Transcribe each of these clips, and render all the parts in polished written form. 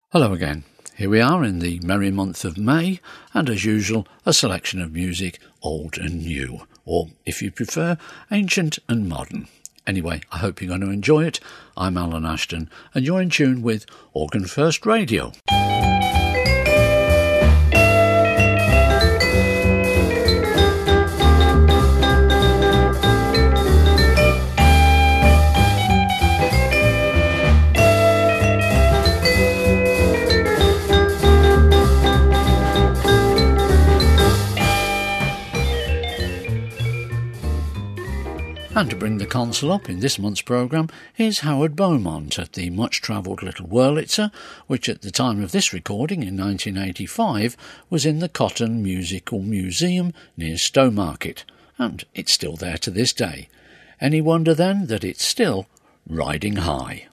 Hello again. Here we are in the merry month of May, and as usual, a selection of music, old and new, or, if you prefer, ancient and modern. Anyway, I hope you're going to enjoy it. I'm Alan Ashton, and you're in tune with Organ First Radio. And to bring the console up in this month's programme is Howard Beaumont at the much-travelled Little Wurlitzer, which at the time of this recording in 1985 was in the Cotton Musical Museum near Stowmarket, and it's still there to this day. Any wonder then that it's still riding high.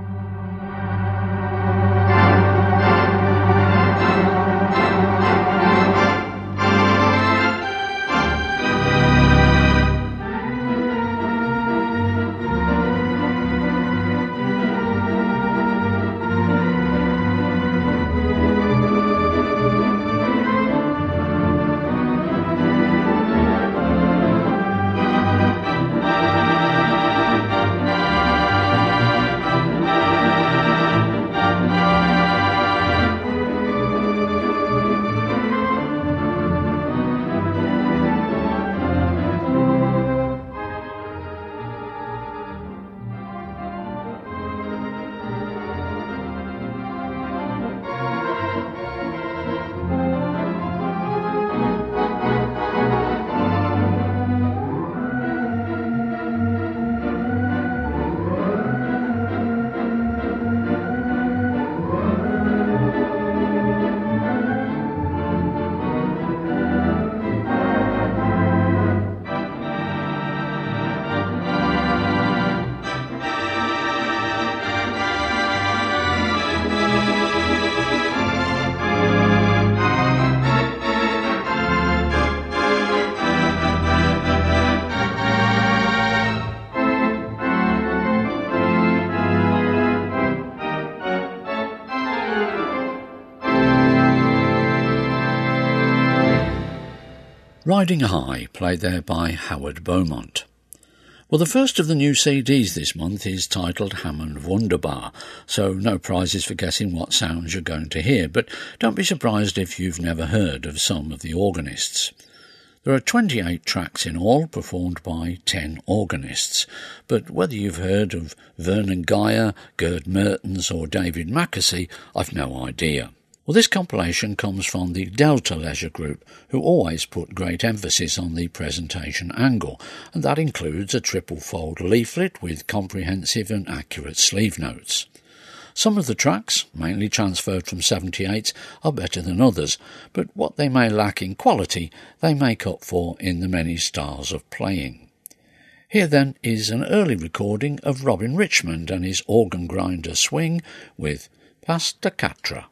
Riding High, played there by Howard Beaumont. Well, the first of the new CDs this month is titled Hammond Wunderbar, so no prizes for guessing what sounds you're going to hear, but don't be surprised if you've never heard of some of the organists. There are 28 tracks in all, performed by 10 organists, but whether you've heard of Vernon Geyer, Gerd Mertens or David Mackesy, I've no idea. Well, this compilation comes from the Delta Leisure Group, who always put great emphasis on the presentation angle, and that includes a triple-fold leaflet with comprehensive and accurate sleeve notes. Some of the tracks, mainly transferred from 78s, are better than others, but what they may lack in quality, they make up for in the many styles of playing. Here then is an early recording of Robin Richmond and his organ grinder swing with Pasta Catra.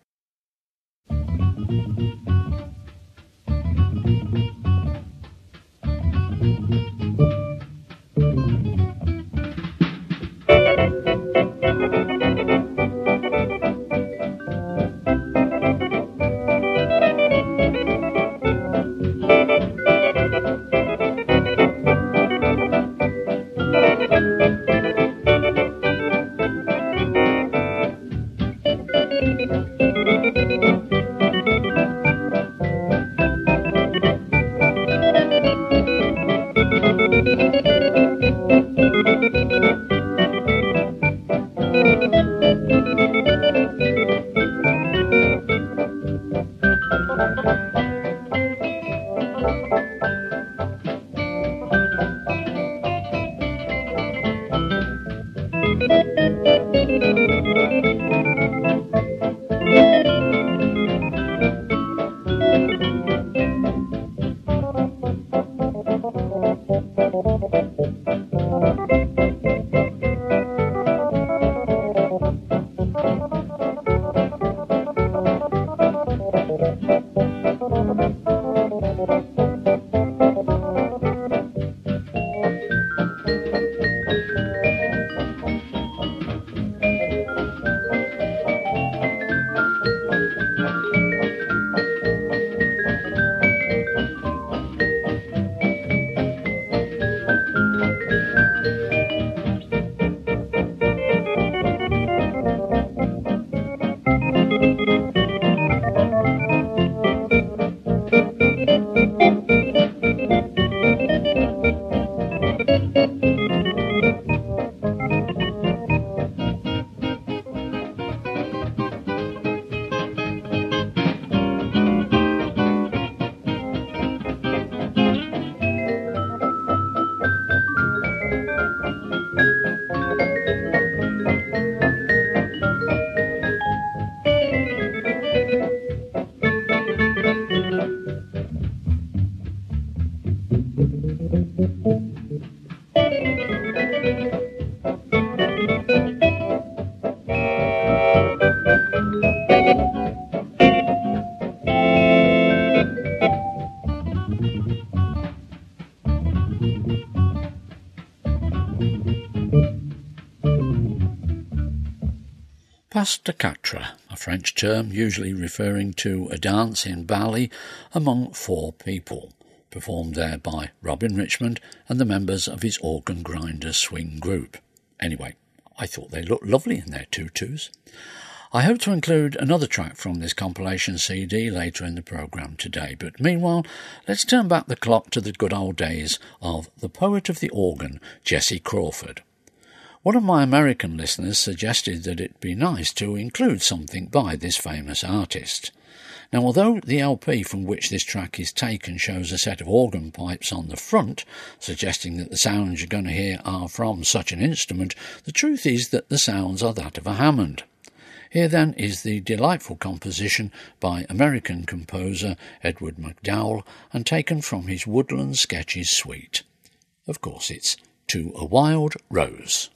Quatre quatre, a French term usually referring to a dance in Bali among four people, performed there by Robin Richmond and the members of his organ grinder swing group. Anyway, I thought they looked lovely in their tutus. I hope to include another track from this compilation CD later in the programme today, but meanwhile, let's turn back the clock to the good old days of the poet of the organ, Jesse Crawford. One of my American listeners suggested that it'd be nice to include something by this famous artist. Now, although the LP from which this track is taken shows a set of organ pipes on the front, suggesting that the sounds you're going to hear are from such an instrument, the truth is that the sounds are that of a Hammond. Here then is the delightful composition by American composer Edward MacDowell and taken from his Woodland Sketches suite. Of course, it's To a Wild Rose.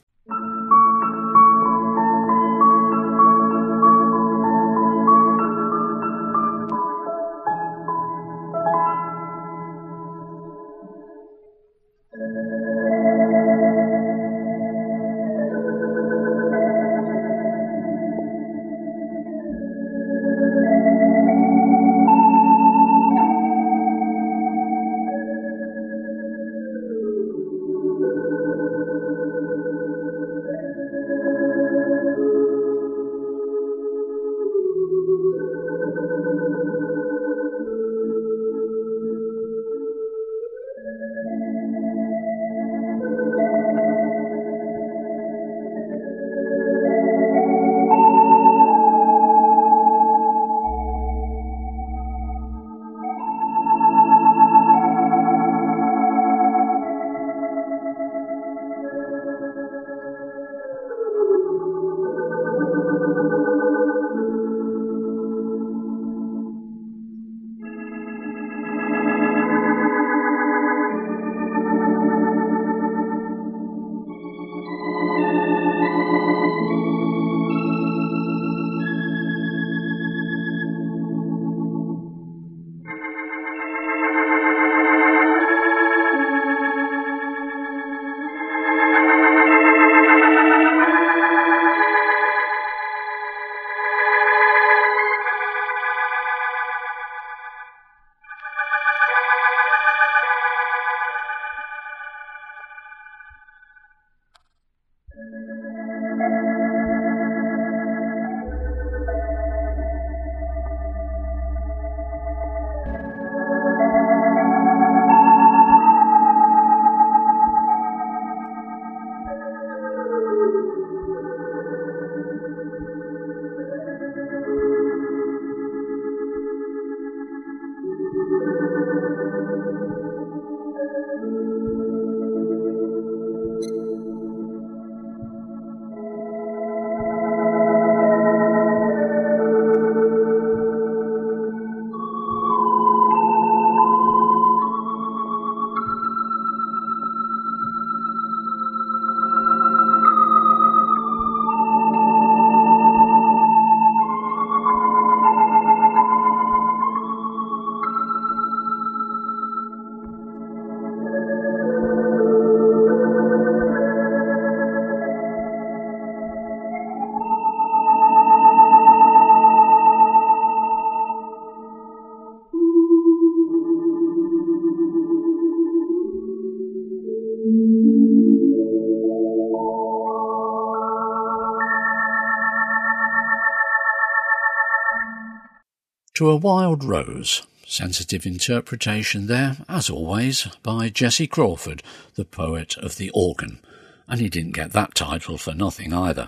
To a Wild Rose, sensitive interpretation there, as always, by Jesse Crawford, the poet of the organ, and he didn't get that title for nothing either.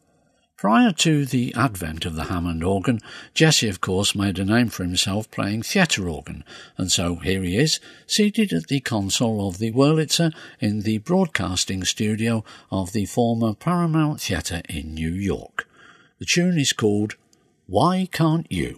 Prior to the advent of the Hammond organ, Jesse, of course, made a name for himself playing theatre organ, and so here he is, seated at the console of the Wurlitzer in the broadcasting studio of the former Paramount Theatre in New York. The tune is called Why Can't You?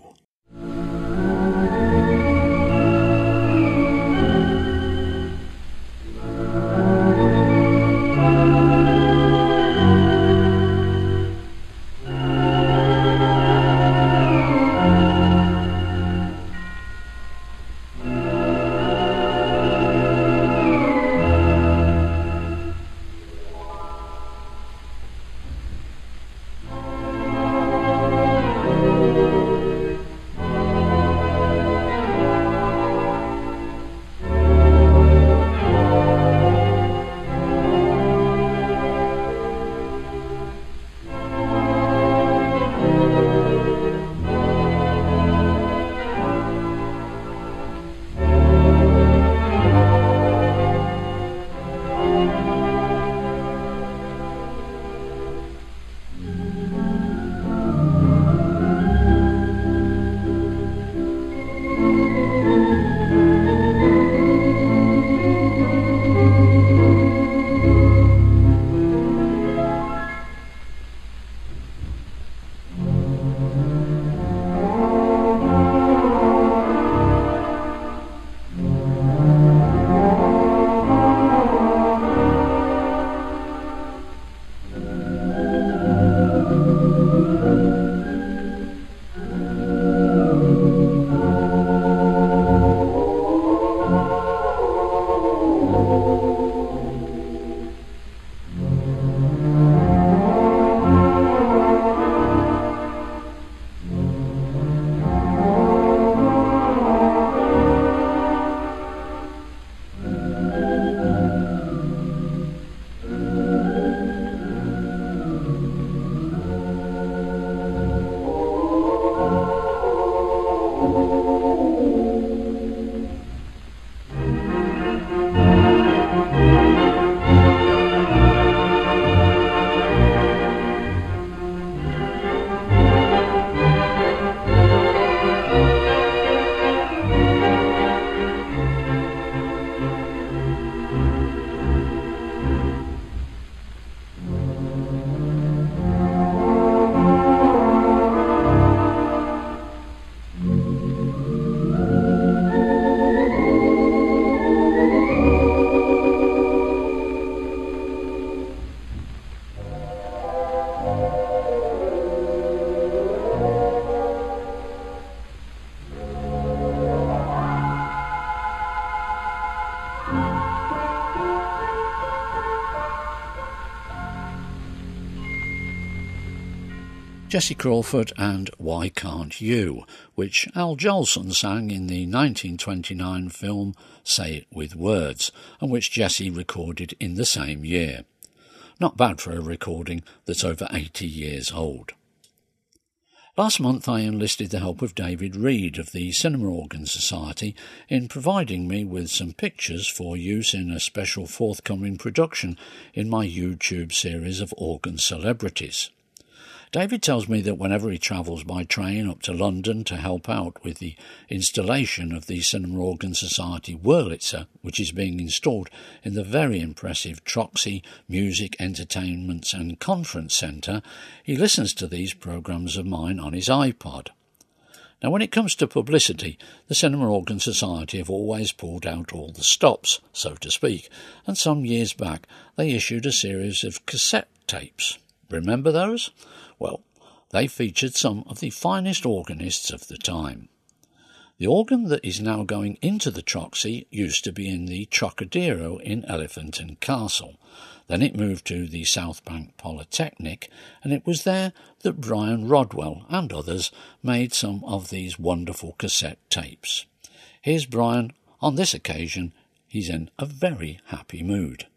Jesse Crawford and Why Can't You, which Al Jolson sang in the 1929 film Say It With Words, and which Jesse recorded in the same year. Not bad for a recording that's over 80 years old. Last month I enlisted the help of David Reed of the Cinema Organ Society in providing me with some pictures for use in a special forthcoming production in my YouTube series of organ celebrities. David tells me that whenever he travels by train up to London to help out with the installation of the Cinema Organ Society Wurlitzer, which is being installed in the very impressive Troxy Music, Entertainments and Conference Centre, he listens to these programmes of mine on his iPod. Now, when it comes to publicity, the Cinema Organ Society have always pulled out all the stops, so to speak, and some years back they issued a series of cassette tapes. Remember those? Well, they featured some of the finest organists of the time. The organ that is now going into the Troxy used to be in the Trocadero in Elephant and Castle. Then it moved to the South Bank Polytechnic, and it was there that Brian Rodwell and others made some of these wonderful cassette tapes. Here's Brian. On this occasion, he's in a very happy mood.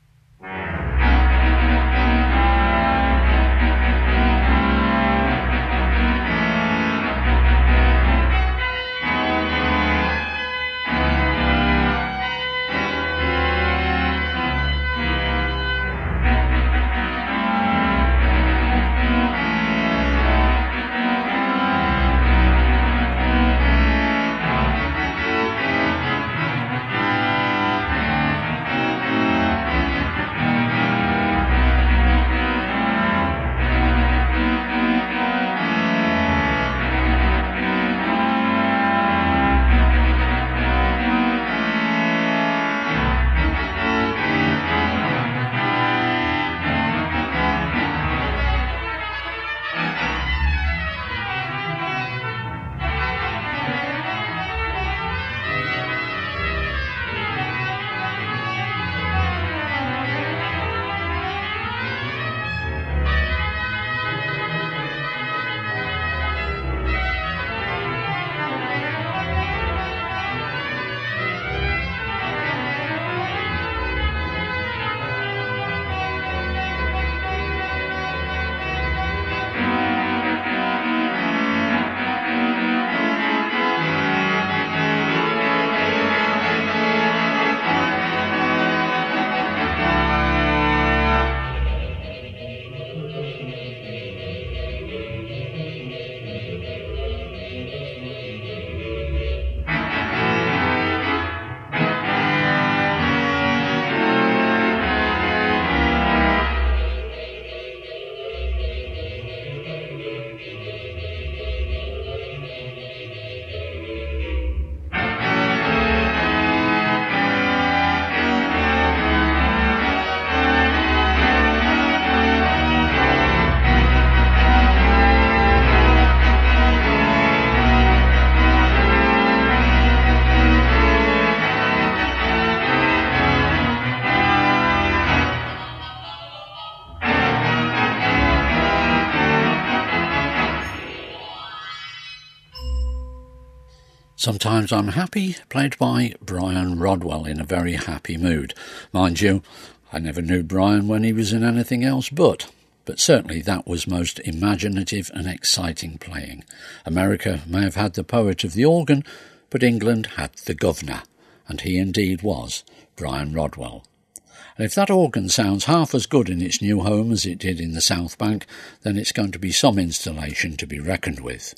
Sometimes I'm Happy, played by Brian Rodwell in a very happy mood. Mind you, I never knew Brian when he was in anything else but certainly that was most imaginative and exciting playing. America may have had the poet of the organ, but England had the governor, and he indeed was Brian Rodwell. And if that organ sounds half as good in its new home as it did in the South Bank, then it's going to be some installation to be reckoned with.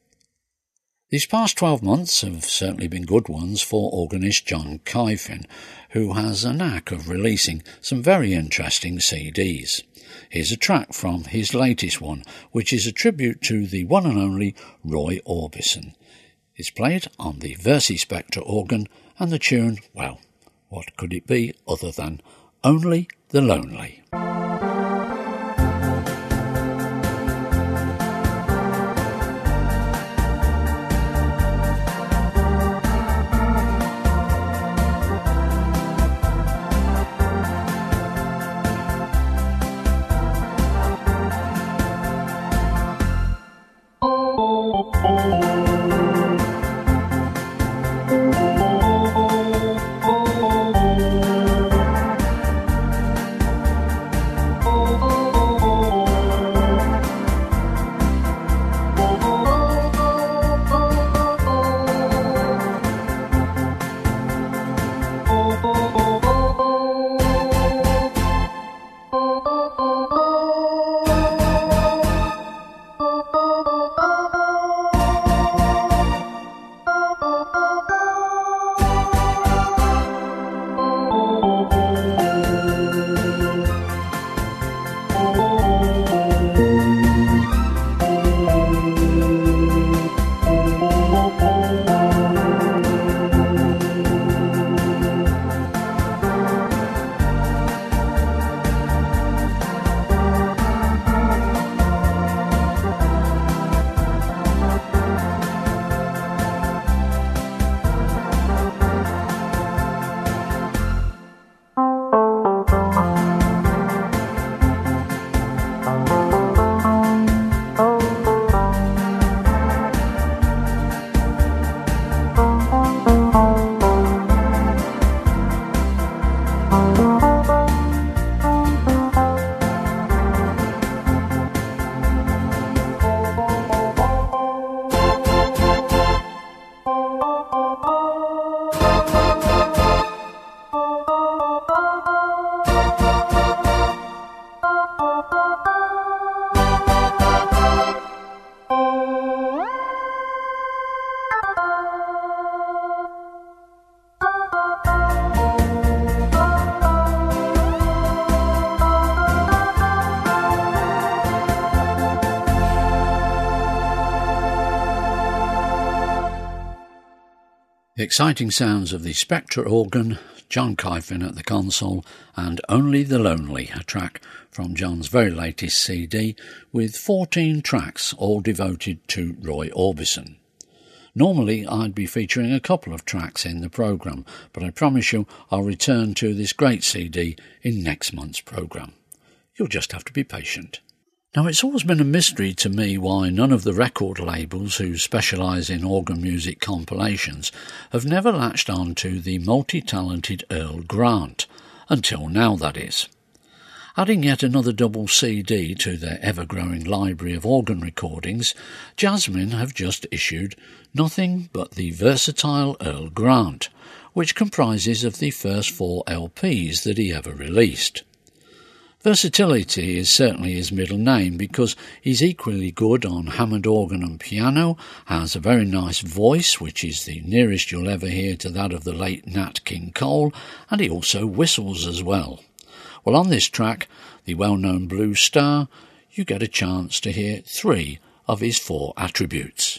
These past 12 months have certainly been good ones for organist John Kyfin, who has a knack of releasing some very interesting CDs. Here's a track from his latest one, which is a tribute to the one and only Roy Orbison. It's played on the Versi Spectre organ, and the tune, well, what could it be other than Only the Lonely? The exciting sounds of the Spectre organ, John Kyfin at the console, and Only the Lonely, a track from John's very latest CD, with 14 tracks all devoted to Roy Orbison. Normally I'd be featuring a couple of tracks in the programme, but I promise you I'll return to this great CD in next month's programme. You'll just have to be patient. Now, it's always been a mystery to me why none of the record labels who specialise in organ music compilations have never latched on to the multi-talented Earl Grant, until now that is. Adding yet another double CD to their ever-growing library of organ recordings, Jasmine have just issued Nothing But the Versatile Earl Grant, which comprises of the first 4 LPs that he ever released. Versatility is certainly his middle name because he's equally good on Hammond organ and piano, has a very nice voice, which is the nearest you'll ever hear to that of the late Nat King Cole, and he also whistles as well. Well, on this track, the well-known Blue Star, you get a chance to hear 3 of his 4 attributes.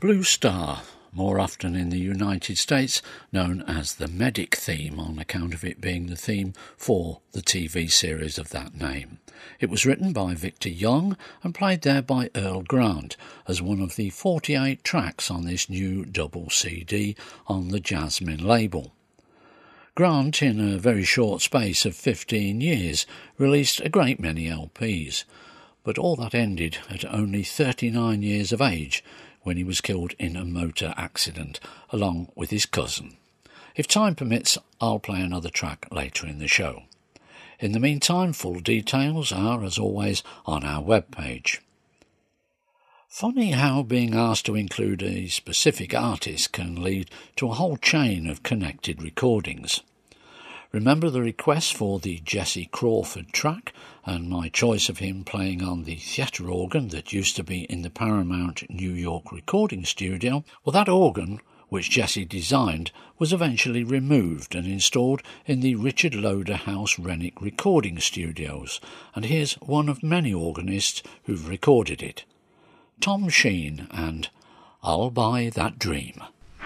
Blue Star, more often in the United States known as the Medic theme on account of it being the theme for the TV series of that name. It was written by Victor Young and played there by Earl Grant as one of the 48 tracks on this new double CD on the Jasmine label. Grant, in a very short space of 15 years, released a great many LPs, but all that ended at only 39 years of age when he was killed in a motor accident, along with his cousin. If time permits, I'll play another track later in the show. In the meantime, full details are, as always, on our webpage. Funny how being asked to include a specific artist can lead to a whole chain of connected recordings. Remember the request for the Jesse Crawford track and my choice of him playing on the theatre organ that used to be in the Paramount New York recording studio? Well, that organ, which Jesse designed, was eventually removed and installed in the Richard Loder House Renwick recording studios, and here's one of many organists who've recorded it. Tom Sheen and I'll Buy That Dream.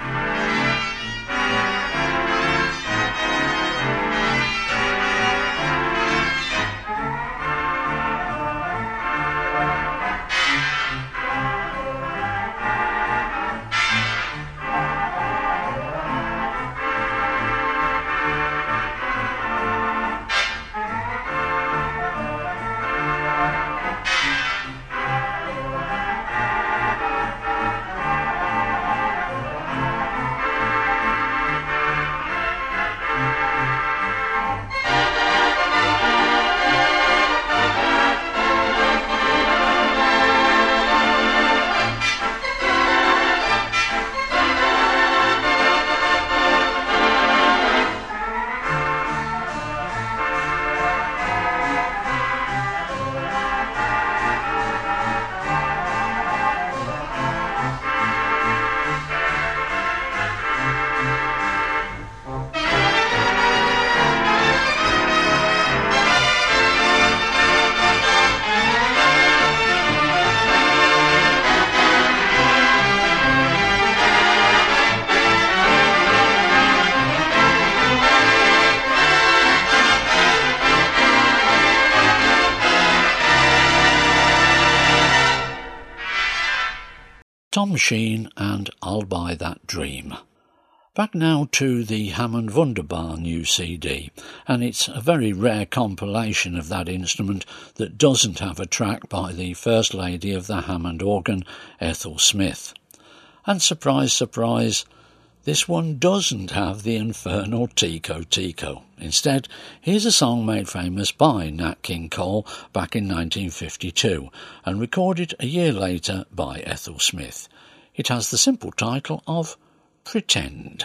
Tom Sheen and I'll Buy That Dream. Back now to the Hammond Wunderbar new CD, and it's a very rare compilation of that instrument that doesn't have a track by the First Lady of the Hammond organ, Ethel Smith. And surprise, surprise, this one doesn't have the infernal Tico Tico. Instead, here's a song made famous by Nat King Cole back in 1952 and recorded a year later by Ethel Smith. It has the simple title of Pretend.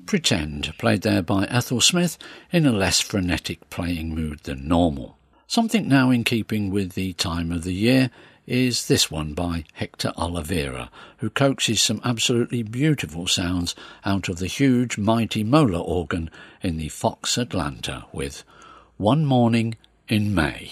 Pretend, played there by Ethel Smith in a less frenetic playing mood than normal. Something now in keeping with the time of the year is this one by Hector Oliveira, who coaxes some absolutely beautiful sounds out of the huge, mighty Moeller organ in the Fox Atlanta with One Morning in May.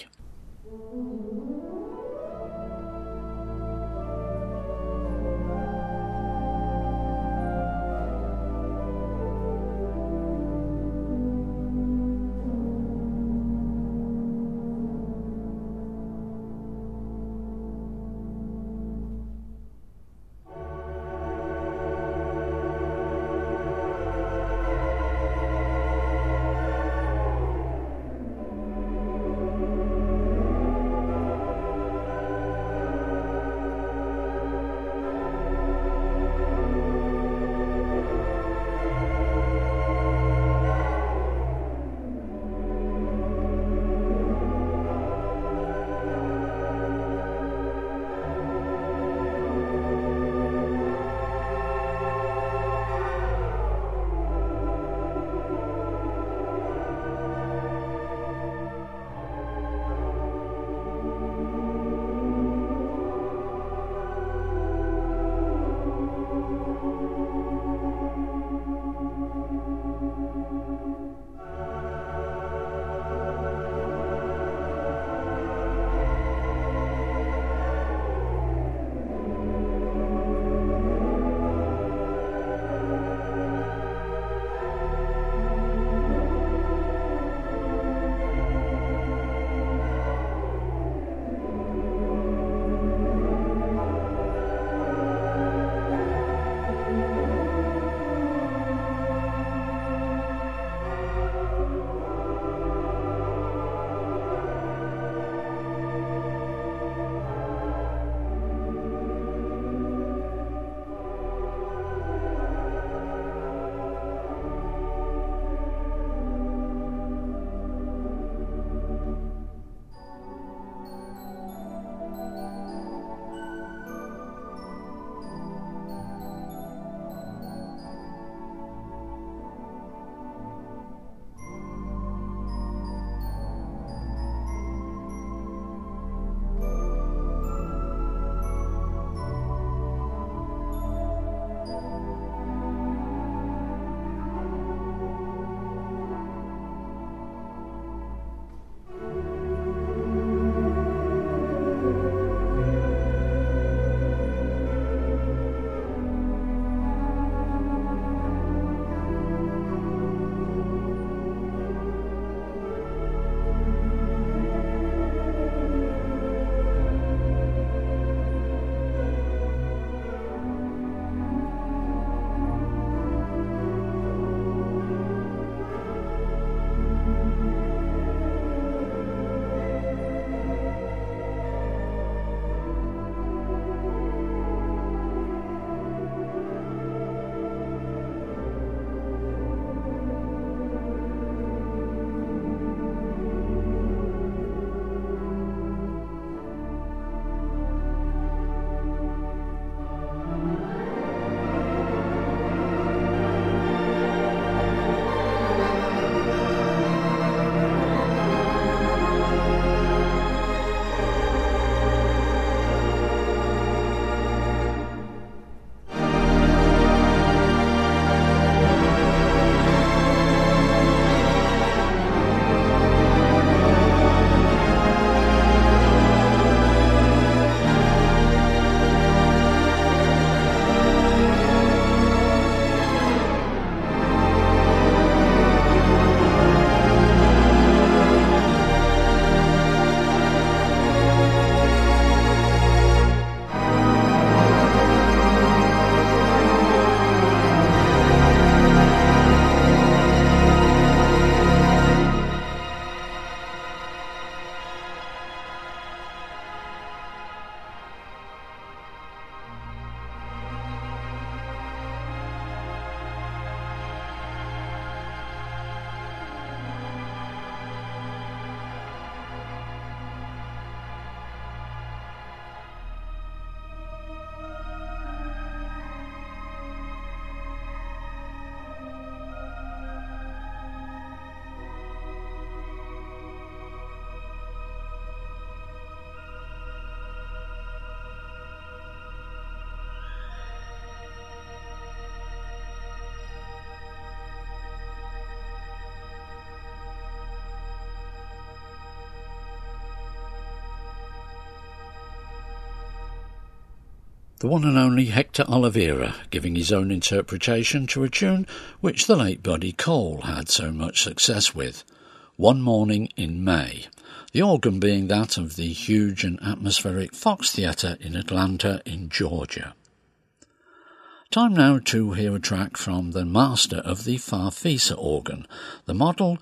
The one and only Hector Oliveira giving his own interpretation to a tune which the late Buddy Cole had so much success with, One Morning in May, the organ being that of the huge and atmospheric Fox Theatre in Atlanta in Georgia. Time now to hear a track from the master of the Farfisa organ, the model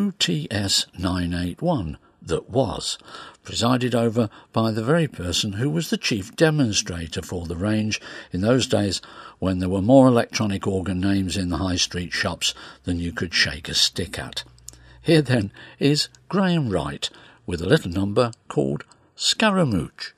2TS981 that was, presided over by the very person who was the chief demonstrator for the range in those days when there were more electronic organ names in the high street shops than you could shake a stick at. Here then is Graham Wright with a little number called Scaramouche.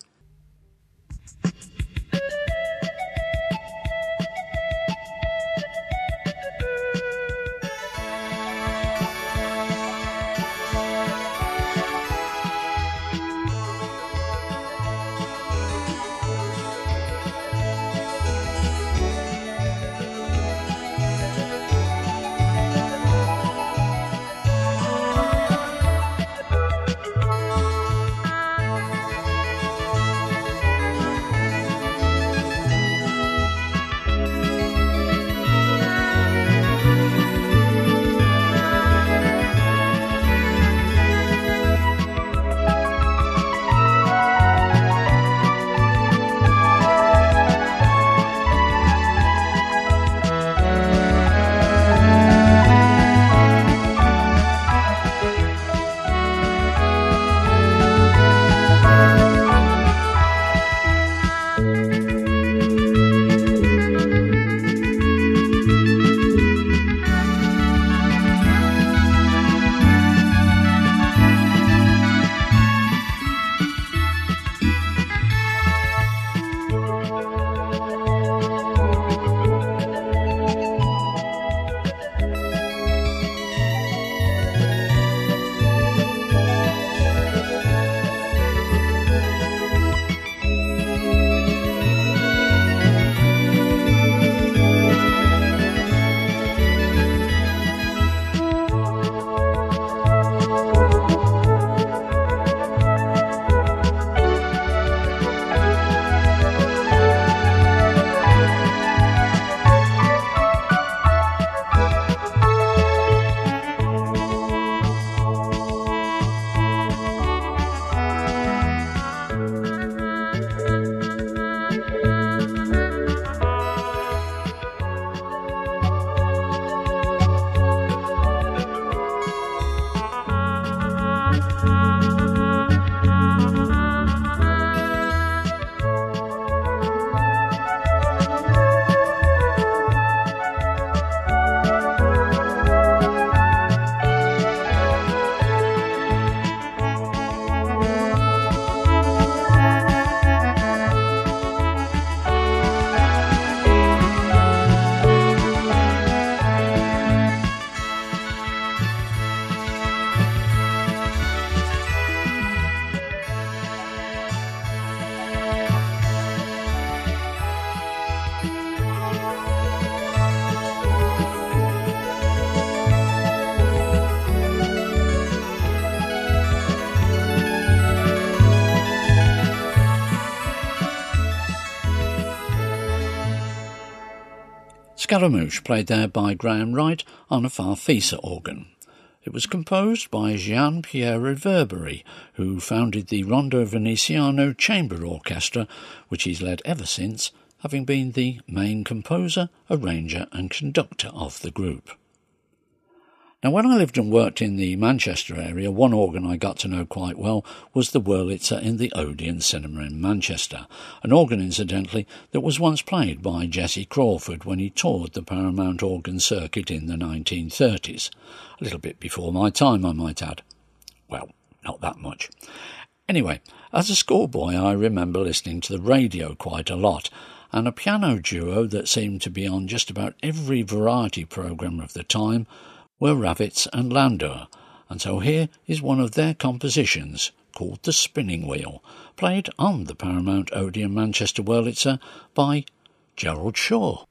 Scaramouche, played there by Graham Wright on a Farfisa organ. It was composed by Gian-Piero Reverberi, who founded the Rondo Veneziano Chamber Orchestra, which he's led ever since, having been the main composer, arranger and conductor of the group. Now, when I lived and worked in the Manchester area, one organ I got to know quite well was the Wurlitzer in the Odeon Cinema in Manchester, an organ, incidentally, that was once played by Jesse Crawford when he toured the Paramount organ circuit in the 1930s. A little bit before my time, I might add. Well, not that much. Anyway, as a schoolboy, I remember listening to the radio quite a lot, and a piano duo that seemed to be on just about every variety programme of the time were Ravitz and Landauer, and so here is one of their compositions called The Spinning Wheel, played on the Paramount Odeon Manchester Wurlitzer by Gerald Shaw.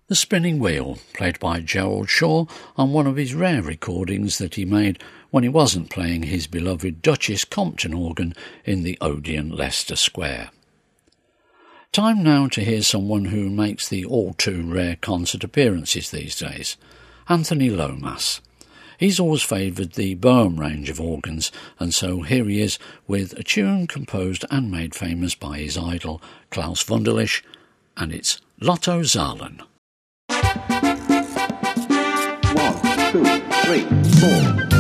The Spinning Wheel, played by Gerald Shaw on one of his rare recordings that he made when he wasn't playing his beloved Duchess Compton organ in the Odeon, Leicester Square. Time now to hear someone who makes the all-too-rare concert appearances these days, Anthony Lomas. He's always favoured the Boehm range of organs, and so here he is with a tune composed and made famous by his idol Klaus Wunderlich, and it's Lotto Zahlen. 1, 2, 3, 4.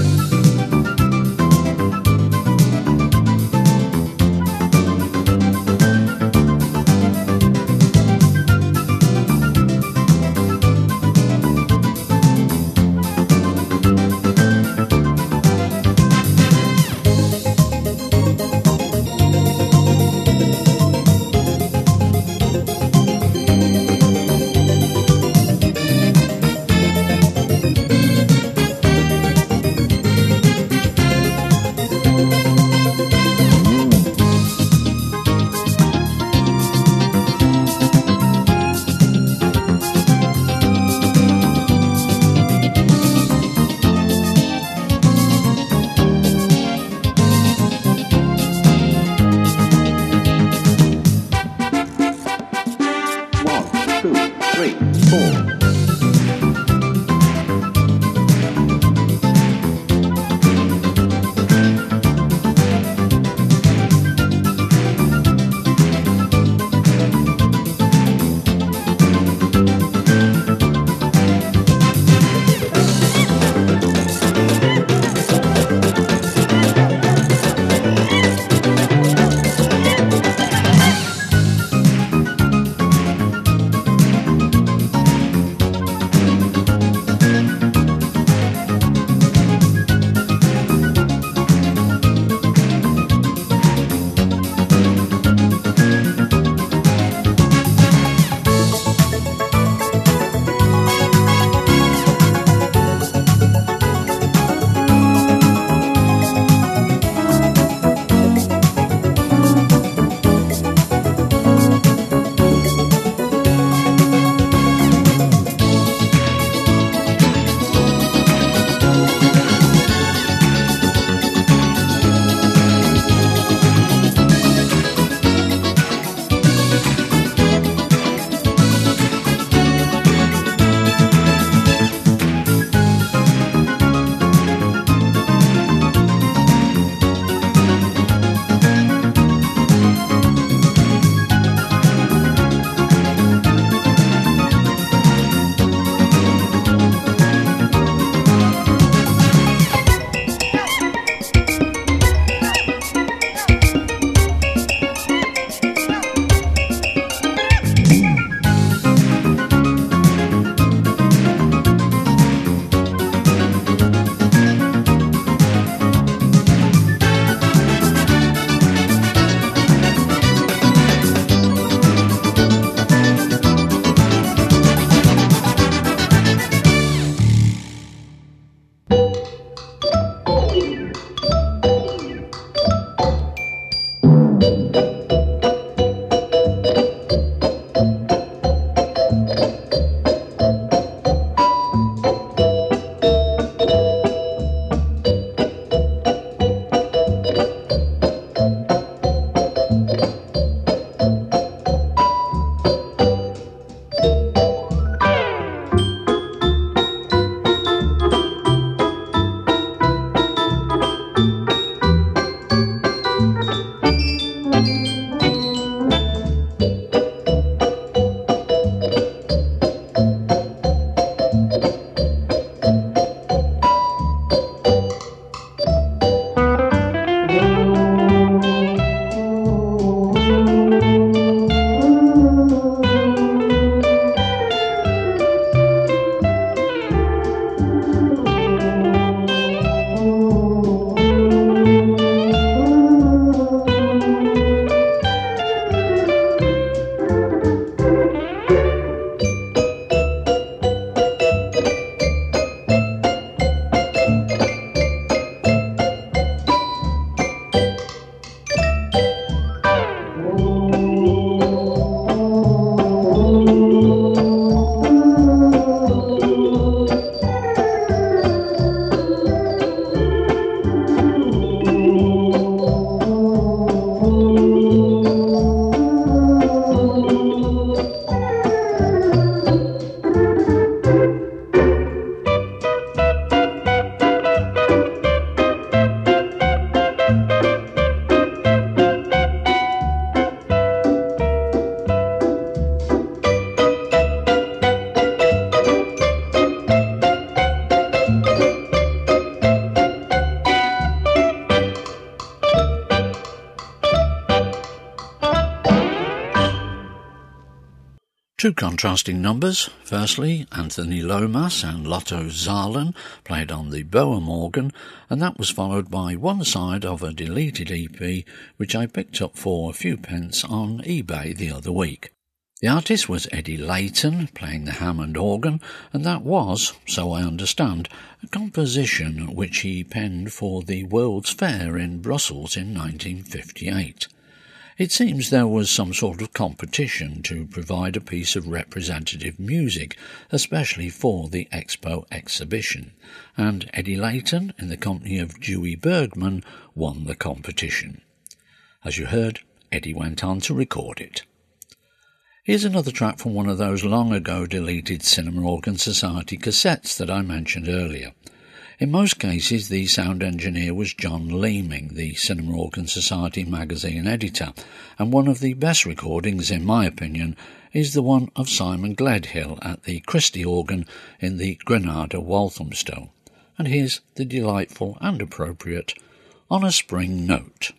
Two contrasting numbers. Firstly, Anthony Lomas and Lotto Zahlen played on the Boehm organ, and that was followed by one side of a deleted EP which I picked up for a few pence on eBay the other week. The artist was Eddie Layton, playing the Hammond organ, and that was, so I understand, a composition which he penned for the World's Fair in Brussels in 1958. It seems there was some sort of competition to provide a piece of representative music, especially for the Expo exhibition, and Eddie Layton, in the company of Dewey Bergman, won the competition. As you heard, Eddie went on to record it. Here's another track from one of those long-ago deleted Cinema Organ Society cassettes that I mentioned earlier. In most cases, the sound engineer was John Leeming, the Cinema Organ Society magazine editor, and one of the best recordings, in my opinion, is the one of Simon Gledhill at the Christie organ in the Granada Walthamstow. And here's the delightful and appropriate On a Spring Note.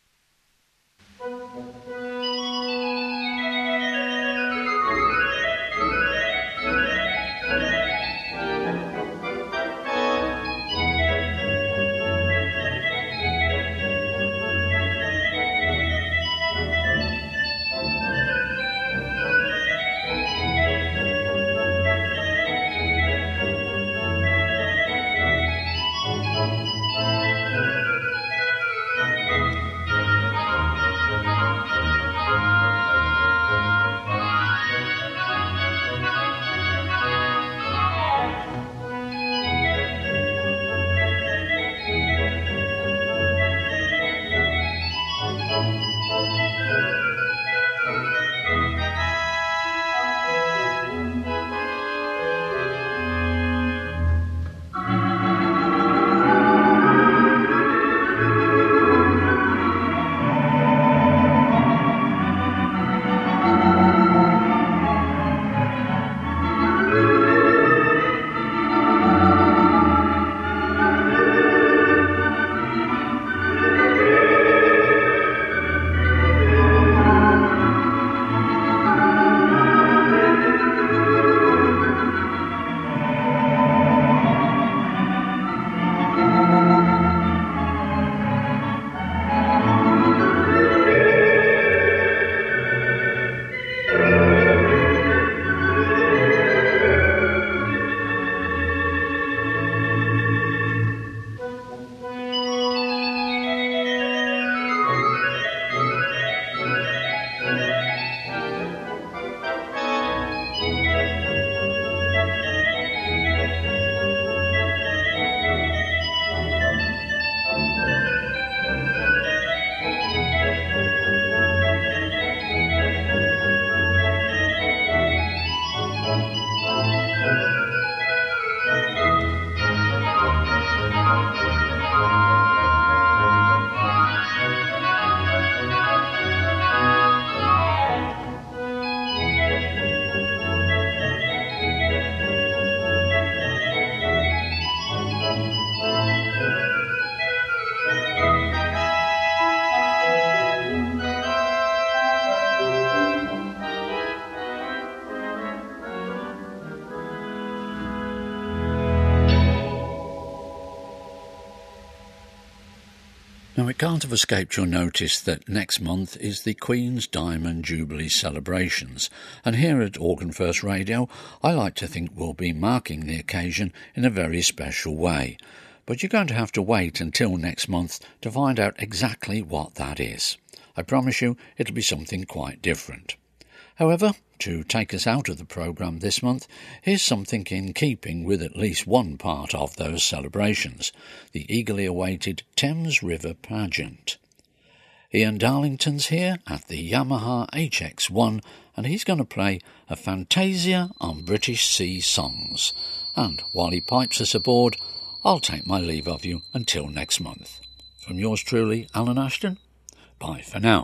Now, it can't have escaped your notice that next month is the Queen's Diamond Jubilee celebrations, and here at Organ First Radio, I like to think we'll be marking the occasion in a very special way. But you're going to have to wait until next month to find out exactly what that is. I promise you it'll be something quite different. However, to take us out of the programme this month, here's something in keeping with at least one part of those celebrations, the eagerly awaited Thames River Pageant. Ian Darlington's here at the Yamaha HX1, and he's going to play a Fantasia on British Sea Songs. And while he pipes us aboard, I'll take my leave of you until next month. From yours truly, Alan Ashton, bye for now.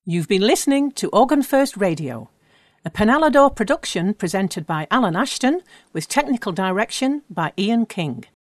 You've been listening to Organ First Radio, a Penelador production presented by Alan Ashton with technical direction by Ian King.